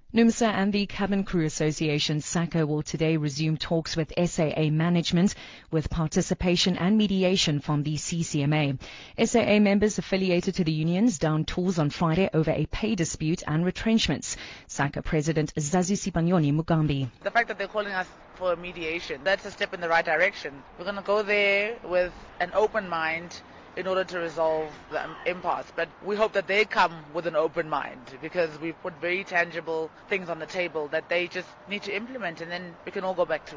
NUMSA and the Cabin Crew Association, SACA, will today resume talks with SAA management with participation and mediation from the CCMA. SAA members affiliated to the unions downed tools on Friday over a pay dispute and retrenchments. SACA President Zazisipanyoni Mugambi. The fact that they're calling us for mediation, that's a step in the right direction. We're going to go there with an open mind in order to resolve the impasse. But we hope that they come with an open mind, because we've put very tangible things on the table that they just need to implement, and then we can all go back to